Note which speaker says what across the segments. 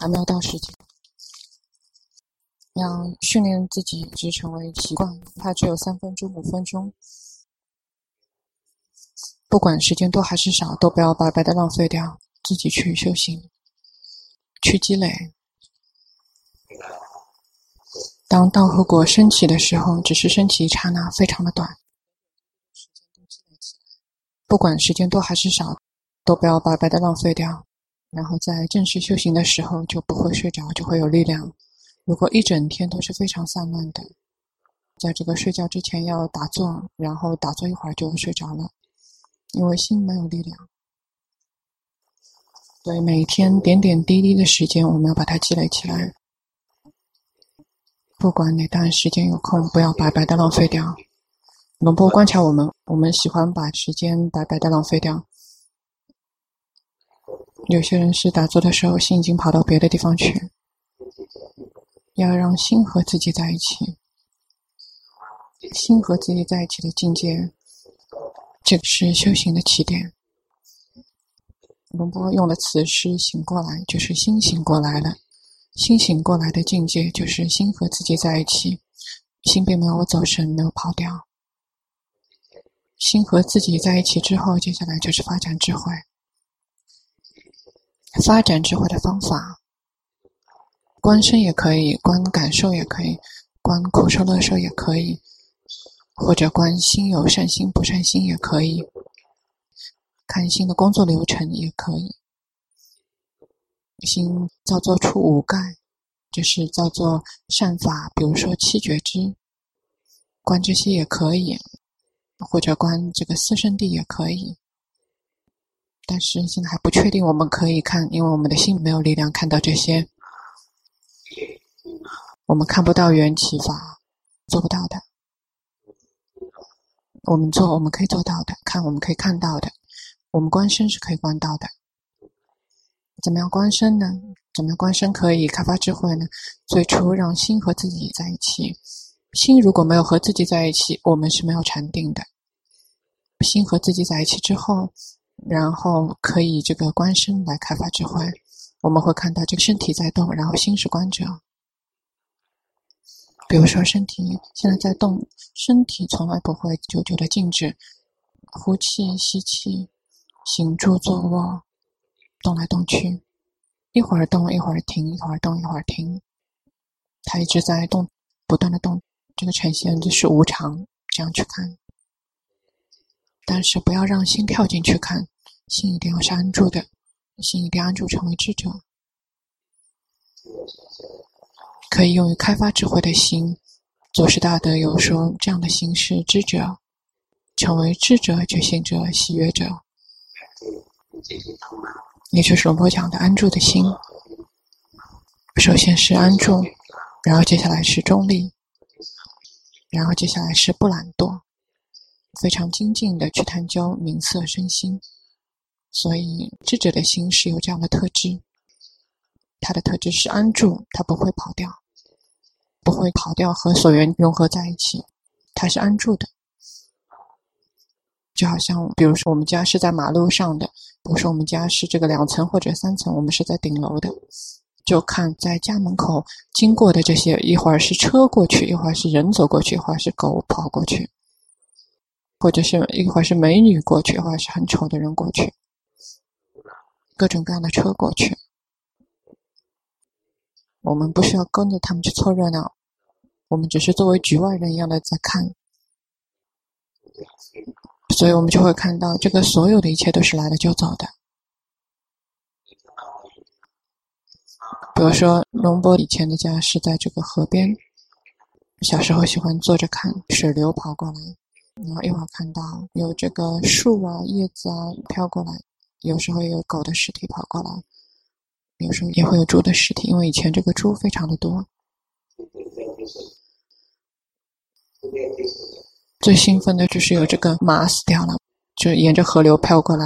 Speaker 1: 还没有到时间。要训练自己一直成为习惯，它只有3分钟、5分钟，不管时间多还是少，都不要白白的浪费掉，自己去修行，去积累。当道和果升起的时候，只是升起一刹那，非常的短，不管时间多还是少，都不要白白的浪费掉，然后在正式修行的时候就不会睡着，就会有力量。如果一整天都是非常散乱的，在这个睡觉之前要打坐，然后打坐一会儿就睡着了，因为心没有力量。所以每天点点滴滴的时间，我们要把它积累起来。不管哪段时间有空，不要白白的浪费掉。龙波观察我们喜欢把时间白白的浪费掉。有些人是打坐的时候，心已经跑到别的地方去。要让心和自己在一起，心和自己在一起的境界，这个是修行的起点。龙波用的词是醒过来，就是心醒过来了。心醒过来的境界就是心和自己在一起，心并没有走神，没有跑掉。心和自己在一起之后，接下来就是发展智慧。发展智慧的方法，观身也可以，观感受也可以，观苦受乐受也可以，或者观心有善心不善心也可以，看心的工作流程也可以。心造作出5盖，就是造作善法，比如说7觉支，观这些也可以，或者观这个四圣谛也可以。但是现在还不确定我们可以看，因为我们的心没有力量看到这些。我们看不到缘起法，做不到的。我们做我们可以做到的，看我们可以看到的，我们观身是可以观到的。怎么样观身呢？怎么样观身可以开发智慧呢？最初让心和自己在一起。心如果没有和自己在一起，我们是没有禅定的。心和自己在一起之后，然后可以这个观身来开发智慧。我们会看到这个身体在动，然后心是观者。比如说身体现在在动，身体从来不会久久的静止，呼气吸气，行住坐卧，动来动去，一会儿动一会儿停，一会儿动一会儿停，它一直在动，不断的动，这个呈现就是无常，这样去看。但是不要让心跳进去看，心一定要是安住的，心一定安住成为智者。可以用于开发智慧的心，祖师大德有说这样的心是智者，成为智者、觉醒者、喜悦者，也就是龙波讲的安住的心。首先是安住，然后接下来是中立，然后接下来是不懒惰，非常精进的去探究名色身心。所以智者的心是有这样的特质，它的特质是安住，它不会跑掉，不会跑掉和所缘融合在一起，它是安住的。就好像比如说我们家是在马路上的，比如说我们家是这个2层或者3层，我们是在顶楼的，就看在家门口经过的这些，一会儿是车过去，一会儿是人走过去，一会儿是狗跑过去，或者是一会儿是美女过去，一会儿是很丑的人过去，各种各样的车过去。我们不需要跟着他们去凑热闹，我们只是作为局外人一样的在看。所以我们就会看到这个所有的一切都是来了就走的。比如说龙波以前的家是在这个河边，小时候喜欢坐着看水流跑过来，然后一会儿看到有这个树啊叶子啊飘过来，有时候也有狗的尸体跑过来，有时候也会有猪的尸体，因为以前这个猪非常的多。最兴奋的就是有这个马死掉了，就沿着河流飘过来。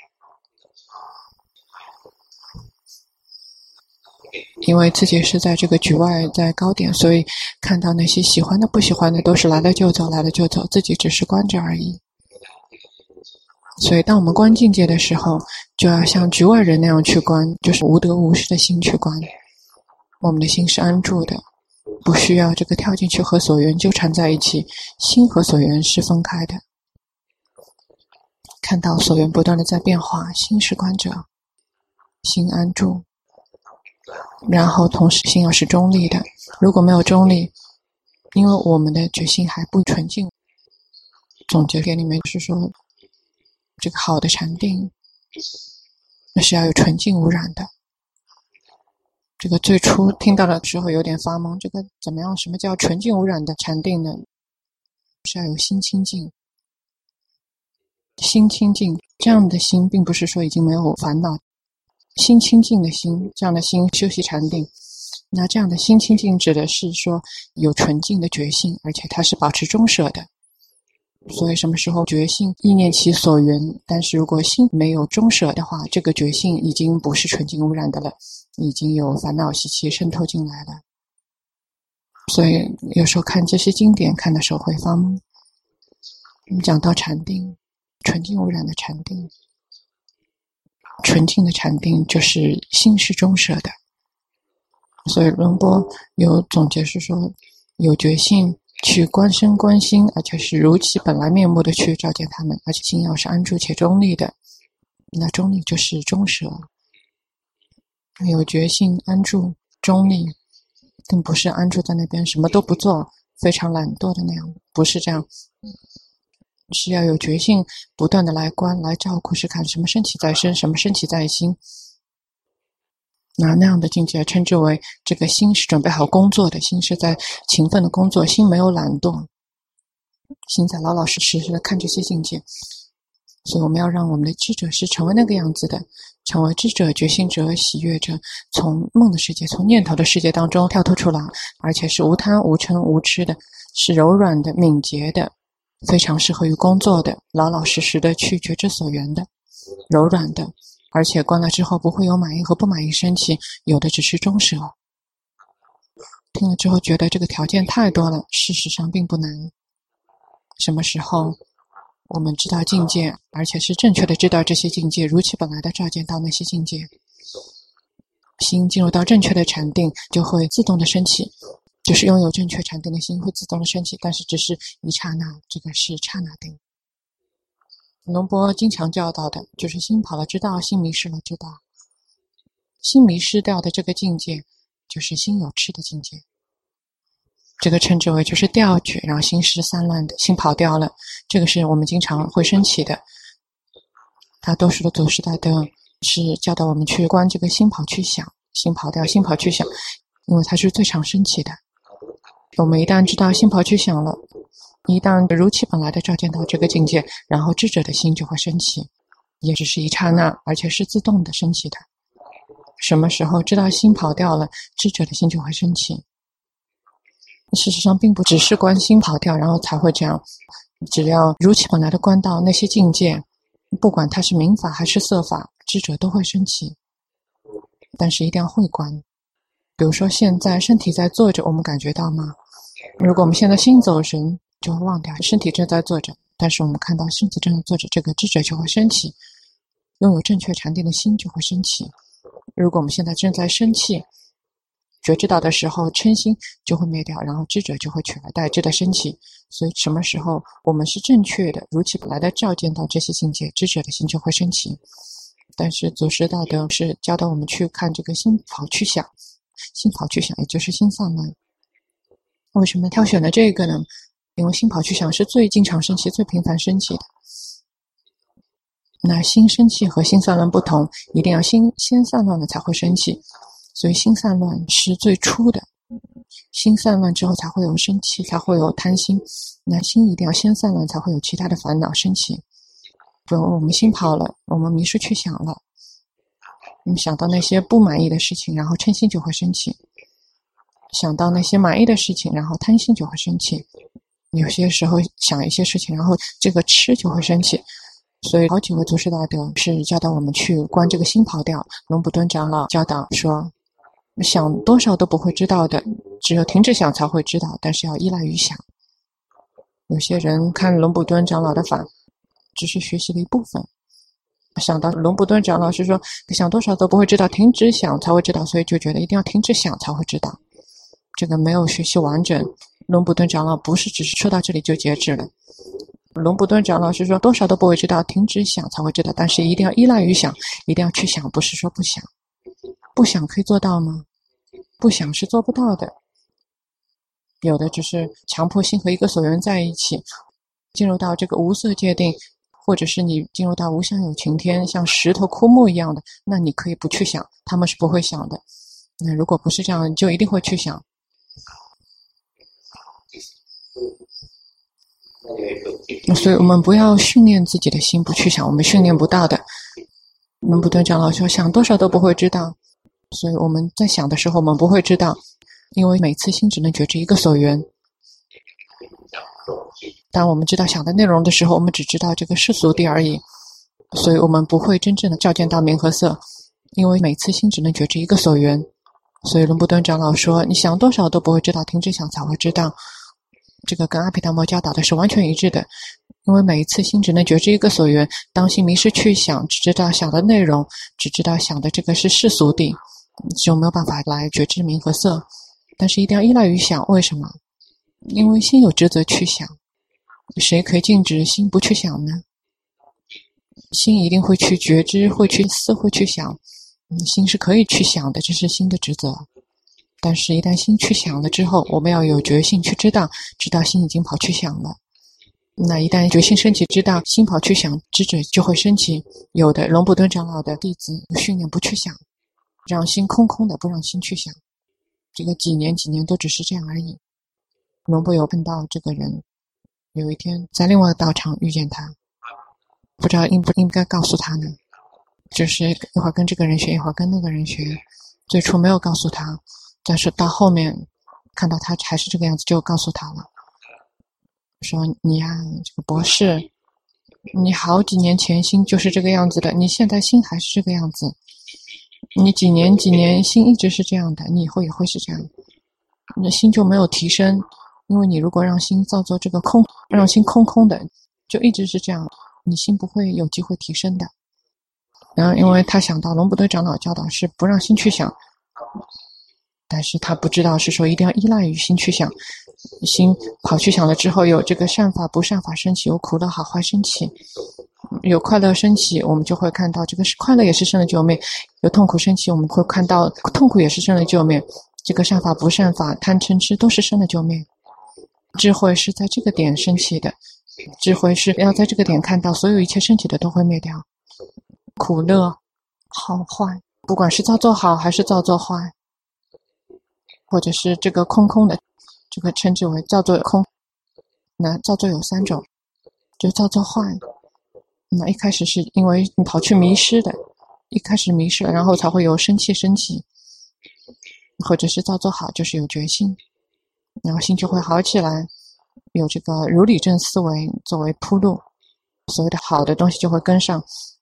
Speaker 1: 因为自己是在这个局外，在高点，所以看到那些喜欢的不喜欢的都是来了就走，来了就走，自己只是观着而已。 所以当我们观境界的时候，就要像局外人那样去观，就是无得无失的心去观。我们的心是安住的，不需要这个跳进去和所缘纠缠在一起，心和所缘是分开的。看到所缘不断的在变化，心是观者，心安住，然后同时心要是中立的。如果没有中立，因为我们的觉性还不纯净，总结给你们是说，这个好的禅定那是要有纯净无染的。这个最初听到的时候有点发懵，这个怎么样？什么叫纯净无染的禅定呢？是要有心清净。心清净，这样的心并不是说已经没有烦恼，心清净的心，这样的心修习禅定。那这样的心清净指的是说有纯净的觉性，而且它是保持中舍的。所以什么时候觉性意念其所缘，但是如果心没有中舍的话，这个觉性已经不是纯净无染的了，已经有烦恼习气渗透进来了。所以有时候看这些经典看的时候会发懵。讲到禅定，纯净无染的禅定，纯净的禅定就是心是中舍的。所以仁波有总结是说，有决心去观身观心，而且是如其本来面目的去照见他们，而且心要是安住且中立的。那中立就是中舍，有决心安住中立，并不是安住在那边什么都不做，非常懒惰的那样，不是这样，是要有决心不断的来观来照顾，是看什么升起在身，什么升起在心。那样的境界称之为这个心是准备好工作的，心是在勤奋的工作，心没有懒惰，心在老老实实的看这些境界。所以我们要让我们的智者是成为那个样子的，成为智者、觉醒者、喜悦者，从梦的世界，从念头的世界当中跳脱出来，而且是无贪、无嗔、无痴的，是柔软的、敏捷的，非常适合于工作的，老老实实的去觉知所缘的，柔软的，而且观了之后不会有满意和不满意升起，有的只是中舍。听了之后觉得这个条件太多了，事实上并不难。什么时候我们知道境界，而且是正确的知道这些境界，如其本来的照见到那些境界，心进入到正确的禅定，就会自动的升起，就是拥有正确禅定的心会自动的升起，但是只是一刹那，这个是刹那定。龙波经常教导的就是心跑了知道，心迷失了知道。心迷失掉的这个境界就是心有痴的境界，这个称之为就是掉觉，然后心是散乱的，心跑掉了，这个是我们经常会升起的。大多数的祖师大德是教导我们去观这个心跑去想，心跑掉，心跑去想，因为它是最常升起的。我们一旦知道心跑去想了，一旦如其本来的照见到这个境界，然后智者的心就会升起，也只是一刹那，而且是自动的升起的。什么时候知道心跑掉了，智者的心就会升起。事实上并不只是观心跑掉然后才会这样，只要如其本来的观到那些境界，不管它是名法还是色法，智者都会升起。但是一定要会观。比如说现在身体在坐着，我们感觉到吗？如果我们现在心走神，就会忘掉身体正在坐着，但是我们看到身体正在坐着，这个智者就会升起，拥有正确禅定的心就会升起。如果我们现在正在生气，觉知到的时候嗔心就会灭掉，然后智者就会取而代之的升起。所以什么时候我们是正确的如其本来的照见到这些境界，智者的心就会升起。但是祖师大德是教导我们去看这个心跑去想，心跑去想也就是心散乱。为什么挑选了这个呢？因为心跑去想是最经常升起、最频繁升起的。那心生气和心散乱不同，一定要心先散乱了才会升起，所以心散乱是最初的，心散乱之后才会有生气，才会有贪心。那心一定要先散乱，才会有其他的烦恼升起。比如我们心跑了，我们迷失去想了，我们想到那些不满意的事情，然后嗔心就会升起；想到那些满意的事情，然后贪心就会升起。有些时候想一些事情，然后这个痴就会升起。所以好几位祖师大德是教导我们去观这个心跑掉。龙普顿长老教导说，想多少都不会知道的，只有停止想才会知道，但是要依赖于想。有些人看龙普顿长老的法， 只是学习的一部分。想到龙布顿长老是说想多少都不会知道，停止想才会知道，所以就觉得一定要停止想才会知道。这个没有学习完整。龙布顿长老不是只是说到这里就截止了。龙布顿长老是说多少都不会知道，停止想才会知道，但是一定要依赖于想，一定要去想，不是说不想。不想可以做到吗？不想是做不到的。有的只是强迫性和一个所缘在一起，进入到这个无色界定，或者是你进入到无相有情天，像石头枯木一样的，那你可以不去想，他们是不会想的。那如果不是这样，你就一定会去想。所以我们不要训练自己的心不去想，我们训练不到的。龙布顿长老说想多少都不会知道，所以我们在想的时候我们不会知道，因为每次心只能觉知一个所缘。当我们知道想的内容的时候，我们只知道这个世俗谛而已，所以我们不会真正的照见到名和色，因为每次心只能觉知一个所缘。所以龙布顿长老说你想多少都不会知道，停止想才会知道。这个跟阿毗达摩教导的是完全一致的，因为每一次心只能觉知一个所缘，当心迷失去想，只知道想的内容，只知道想的这个是世俗谛，就没有办法来觉知名和色。但是一定要依赖于想，为什么？因为心有职责去想，谁可以禁止心不去想呢？心一定会去觉知，会去思，会去想。心是可以去想的，这是心的职责。但是一旦心去想了之后，我们要有决心去知道心已经跑去想了。那一旦决心升起，知道心跑去想，智者就会升起。有的龙布顿长老的弟子训练不去想，让心空空的，不让心去想。这个几年都只是这样而已。龙布有碰到这个人，有一天在另外一个道场遇见他，不知道应不应该告诉他呢？就是一会儿跟这个人学，一会儿跟那个人学。最初没有告诉他，但是到后面看到他还是这个样子，就告诉他了，说你呀，这个博士，你好几年前心就是这个样子的，你现在心还是这个样子，你几年心一直是这样的，你以后也会是这样，你的心就没有提升。因为你如果让心造作这个空，让心空空的，就一直是这样，你心不会有机会提升的。然后因为他想到龙布顿长老教导是不让心去想，但是他不知道是说一定要依赖于心去想，心跑去想了之后，有这个善法不善法升起，有苦乐好坏升起，有快乐升起，我们就会看到这个是快乐也是生了就灭，有痛苦升起，我们会看到痛苦也是生了就灭，这个善法不善法贪嗔痴都是生了就灭。智慧是在这个点升起的，智慧是要在这个点看到所有一切升起的都会灭掉，苦乐好坏，不管是造作好还是造作坏，或者是这个空空的，这个称之为造作空。那造作有三种，就造作坏，那一开始是因为你跑去迷失的，一开始迷失了，然后才会有生气升起，或者是造作好，就是有决心，然后心就会好起来，有这个如理正思维作为铺路，所谓的好的东西就会跟上。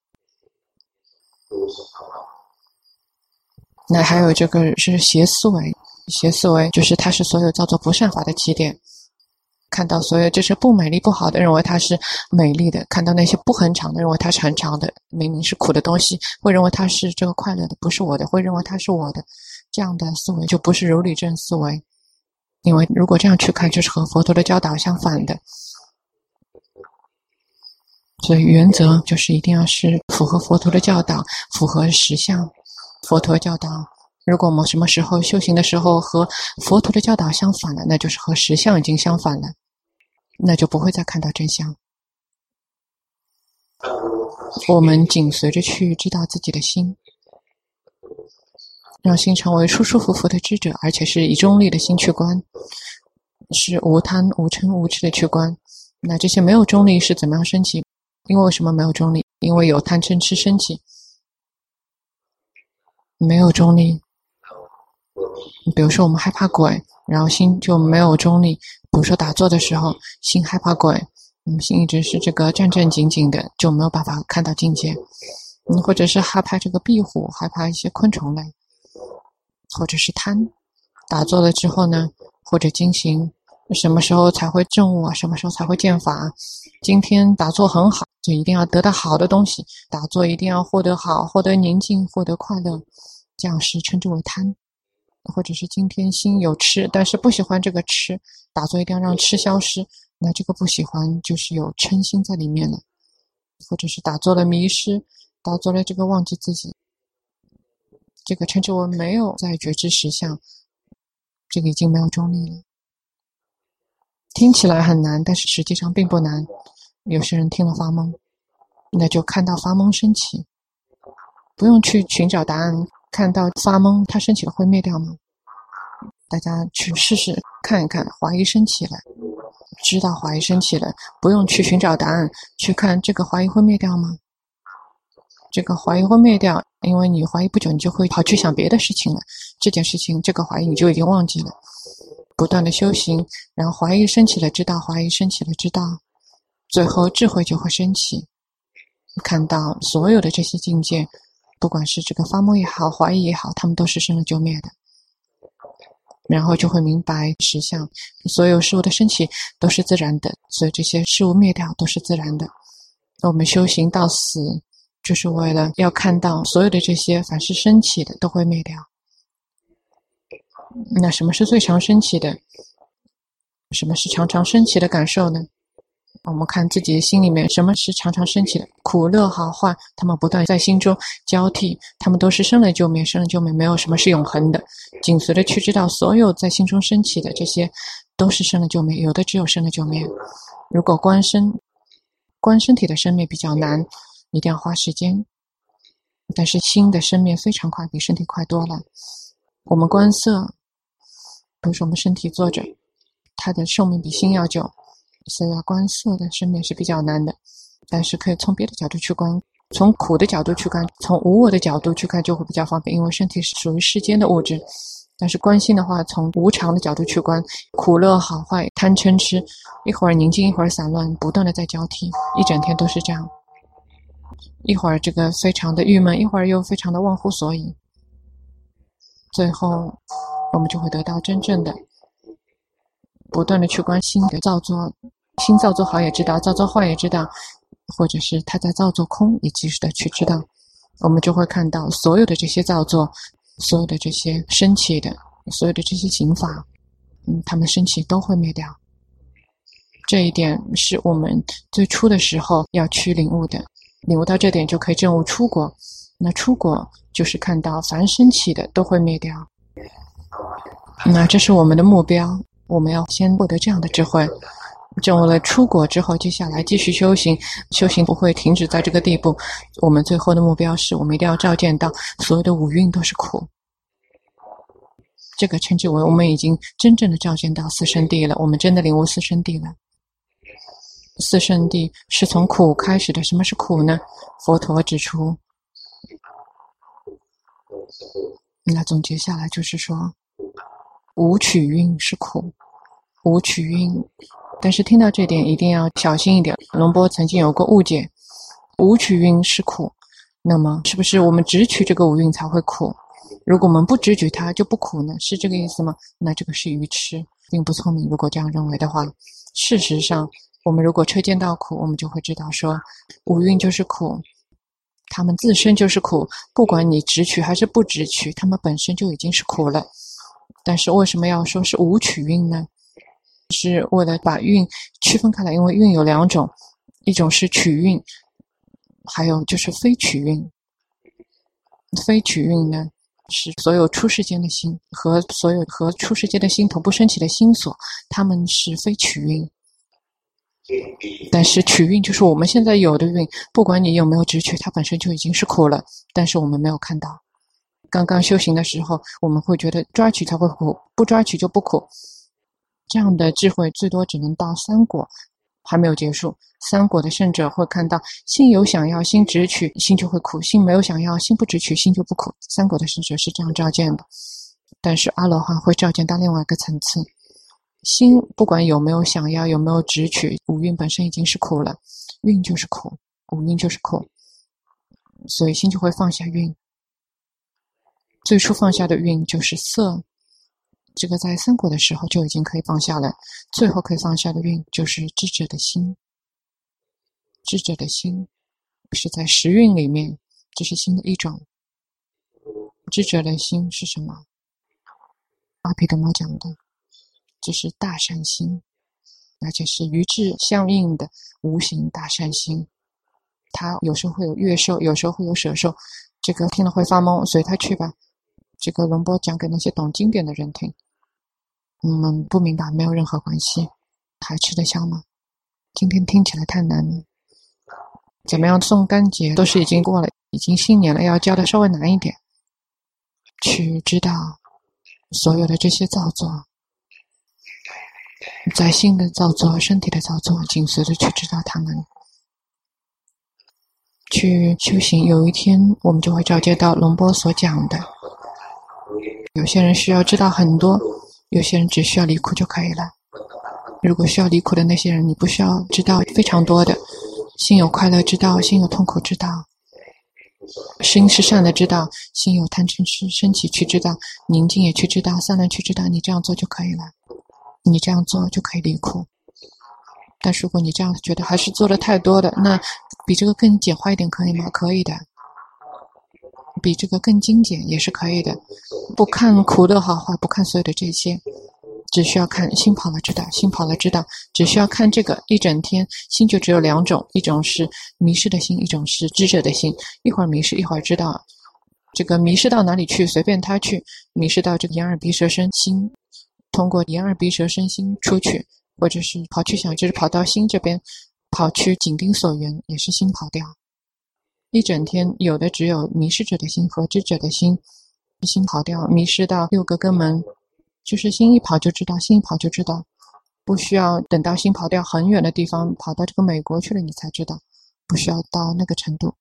Speaker 1: 那还有这个是邪思维，邪思维就是它是所有造作不善法的起点，看到所有这是不美丽不好的，认为它是美丽的，看到那些不恒常的，认为它是恒常的，明明是苦的东西，会认为它是这个快乐的，不是我的，会认为它是我的，这样的思维就不是如理正思维。因为如果这样去看，就是和佛陀的教导相反的。所以原则就是一定要是符合佛陀的教导，符合实相。佛陀教导，如果我们什么时候修行的时候和佛陀的教导相反了，那就是和实相已经相反了，那就不会再看到真相。我们紧随着去知道自己的心，让心成为舒舒服服的知者，而且是以中立的心去观，是无贪无嗔无痴的去观。那这些没有中立是怎么样升起？因为什么没有中立？因为有贪嗔痴升起。没有中立，比如说我们害怕鬼，然后心就没有中立。比如说打坐的时候心害怕鬼，心一直是这个战战兢兢的，就没有办法看到境界。或者是害怕这个壁虎，害怕一些昆虫类，或者是贪，打坐了之后呢，或者惊醒什么时候才会证悟啊？什么时候才会见法？今天打坐很好，就一定要得到好的东西，打坐一定要获得好，获得宁静，获得快乐，这样是称之为贪。或者是今天心有吃，但是不喜欢这个吃，打坐一定要让吃消失，那这个不喜欢就是有嗔心在里面了。或者是打坐了迷失，打坐了这个忘记自己，这个称之为没有在觉知实相，这个已经没有中立了。听起来很难，但是实际上并不难。有些人听了发懵，那就看到发懵升起，不用去寻找答案，看到发懵它升起了会灭掉吗？大家去试试看一看，怀疑升起来，知道怀疑升起来，不用去寻找答案，去看这个怀疑会灭掉吗？这个怀疑会灭掉，因为你怀疑不久，你就会跑去想别的事情了。这件事情，这个怀疑你就已经忘记了。不断的修行，然后怀疑升起了知道，怀疑升起了知道，最后智慧就会升起。看到所有的这些境界，不管是这个发梦也好，怀疑也好，他们都是生了就灭的。然后就会明白实相，所有事物的升起都是自然的，所以这些事物灭掉都是自然的。我们修行到死，就是为了要看到所有的这些凡是升起的都会灭掉。那什么是最常升起的？什么是常常升起的感受呢？我们看自己的心里面，什么是常常升起的？苦乐好坏，他们不断在心中交替，他们都是生了就灭，生了就灭，没有什么是永恒的。紧随的去知道，所有在心中升起的这些，都是生了就灭，有的只有生了就灭。如果观身体的生灭比较难，一定要花时间，但是心的生灭非常快，比身体快多了。我们观色，比如说我们身体坐着，它的寿命比心要久，所以要观色的生灭是比较难的。但是可以从别的角度去观，从苦的角度去看，从无我的角度去看就会比较方便，因为身体是属于世间的物质。但是观心的话，从无常的角度去观，苦乐好坏贪嗔痴，一会儿宁静一会儿散乱，不断的在交替，一整天都是这样。一会儿这个非常的郁闷，一会儿又非常的忘乎所以，最后我们就会得到真正的不断的去观心的造作，心造作好也知道，造作坏也知道，或者是他在造作空也及时的去知道，我们就会看到所有的这些造作，所有的这些升起的，所有的这些行法，他们升起都会灭掉。这一点是我们最初的时候要去领悟的，领悟到这点就可以证悟出果。那出果就是看到凡升起的都会灭掉。那这是我们的目标，我们要先获得这样的智慧。证悟了出果之后，接下来继续修行，修行不会停止在这个地步。我们最后的目标是我们一定要照见到所有的五蕴都是苦。这个称之为我们已经真正的照见到四圣谛了，我们真的领悟四圣谛了。四圣谛是从苦开始的。什么是苦呢？佛陀指出，那总结下来就是说，无取蕴是苦，无取蕴。但是听到这点一定要小心一点。龙波曾经有过误解，无取蕴是苦，那么是不是我们只取这个五蕴才会苦？如果我们不只取它就不苦呢？是这个意思吗？那这个是愚痴，并不聪明。如果这样认为的话，事实上我们如果彻见到苦，我们就会知道说五蕴就是苦，它们自身就是苦，不管你只取还是不只取，它们本身就已经是苦了。但是为什么要说是无取蕴呢？是为了把蕴区分开来，因为蕴有两种，一种是取蕴，还有就是非取蕴。非取蕴呢，是所有出世间的心和所有和出世间的心同步升起的心所，它们是非取蕴。但是取蕴就是我们现在有的蕴，不管你有没有直取，它本身就已经是苦了，但是我们没有看到。刚刚修行的时候，我们会觉得抓取才会苦，不抓取就不苦。这样的智慧最多只能到三果，还没有结束。三果的圣者会看到心有想要，心直取，心就会苦；心没有想要，心不直取，心就不苦。三果的圣者是这样照见的。但是阿罗汉会照见到另外一个层次，心不管有没有想要，有没有直取，五蕴本身已经是苦了，蕴就是苦，五蕴就是苦，所以心就会放下蕴。最初放下的蕴就是色， 这个在三果的时候就已经可以放下了。最后可以放下的运就是智者的心。智者的心是在十运里面，这是心的一种。智者的心是什么？阿毗达摩讲的，这是大善心，而且是与智相应的无形大善心。它有时候会有乐受，有时候会有舍受，这个听了会发懵，随他去吧。这个龙波讲给那些懂经典的人听，不明白没有任何关系。还吃得消吗？今天听起来太难了。怎么样送干节都是已经过了，已经新年了，要教的稍微难一点。去知道所有的这些造作，在心的造作、身体的造作，紧随着去知道它们。去修行，有一天我们就会照接到龙波所讲的。有些人需要知道很多，有些人只需要离苦就可以了。如果需要离苦的那些人，你不需要知道非常多的，心有快乐知道，心有痛苦知道，心是善的知道，心有贪嗔痴升起去知道，宁静也去知道，散乱去知道，你这样做就可以了。你这样做就可以离苦。但如果你这样觉得还是做的太多的，那比这个更简化一点可以吗？可以的。比这个更精简也是可以的。不看苦乐好坏，不看所有的这些，只需要看心跑了知道，心跑了知道，只需要看这个一整天。心就只有两种，一种是迷失的心，一种是知者的心。一会儿迷失，一会儿知道。这个迷失到哪里去，随便他去。迷失到这个眼耳鼻舌身心，通过眼耳鼻舌身心出去，或者是跑去想，就是跑到心这边，跑去紧盯所缘，也是心跑掉。一整天有的只有迷失者的心和知者的心，心跑掉，迷失到六个根门，就是心一跑就知道，心一跑就知道，不需要等到心跑掉很远的地方，跑到这个美国去了你才知道，不需要到那个程度。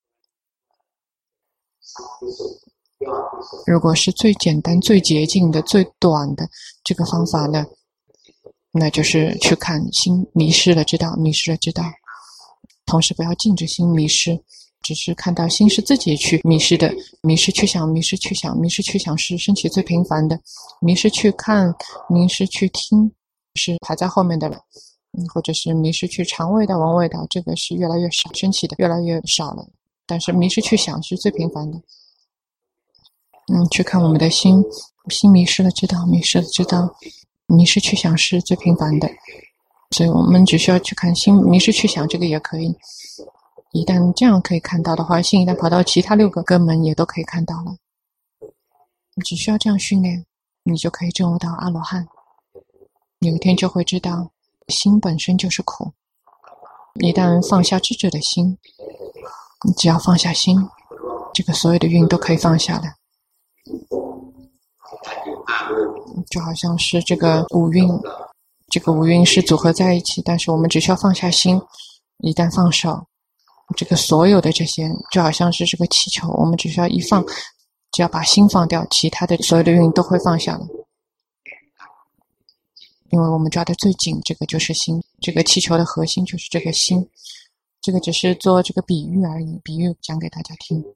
Speaker 1: 如果是最简单、最捷径的、最短的这个方法呢，那就是去看心迷失了知道，迷失了知道，同时不要禁止心迷失，只是看到心是自己去迷失的。迷失去想，迷失去想，迷失去想是升起最频繁的，迷失去看，迷失去听是排在后面的了。或者是迷失去尝味道、闻味道，这个是越来越少，升起的越来越少了。但是迷失去想是最频繁的。去看我们的心，心迷失了知道，迷失了知道，迷失去想是最频繁的。所以我们只需要去看心迷失去想，这个也可以。一旦这样可以看到的话，心一旦跑到其他六个根门也都可以看到了。你只需要这样训练，你就可以证悟到阿罗汉。有一天就会知道心本身就是苦。一旦放下智者的心，你只要放下心，这个所有的运都可以放下了。就好像是这个五蕴，这个五蕴是组合在一起，但是我们只需要放下心，一旦放手，这个所有的这些就好像是这个气球，我们只需要一放，只要把心放掉，其他的所有的运都会放下了。因为我们抓得最紧，这个就是心，这个气球的核心就是这个心。这个只是做这个比喻而已，比喻讲给大家听。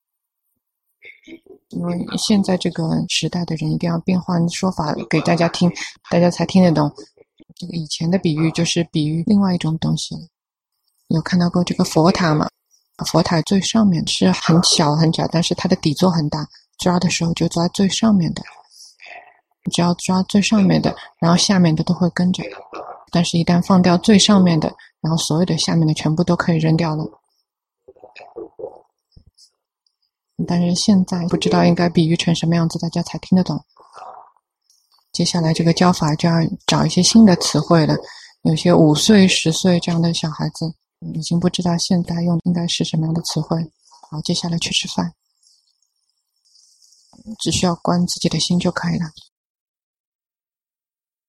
Speaker 1: 因为现在这个时代的人一定要变换说法给大家听，大家才听得懂。这个以前的比喻就是比喻另外一种东西。有看到过这个佛塔吗？佛塔最上面是很小很窄，但是它的底座很大，抓的时候就抓最上面的，只要抓最上面的，然后下面的都会跟着。但是一旦放掉最上面的，然后所有的下面的全部都可以扔掉了。但是现在不知道应该比喻成什么样子，大家才听得懂。接下来这个教法就要找一些新的词汇了。有些5岁、10岁这样的小孩子已经不知道现在用应该是什么样的词汇。好，接下来去吃饭，只需要关自己的心就可以了。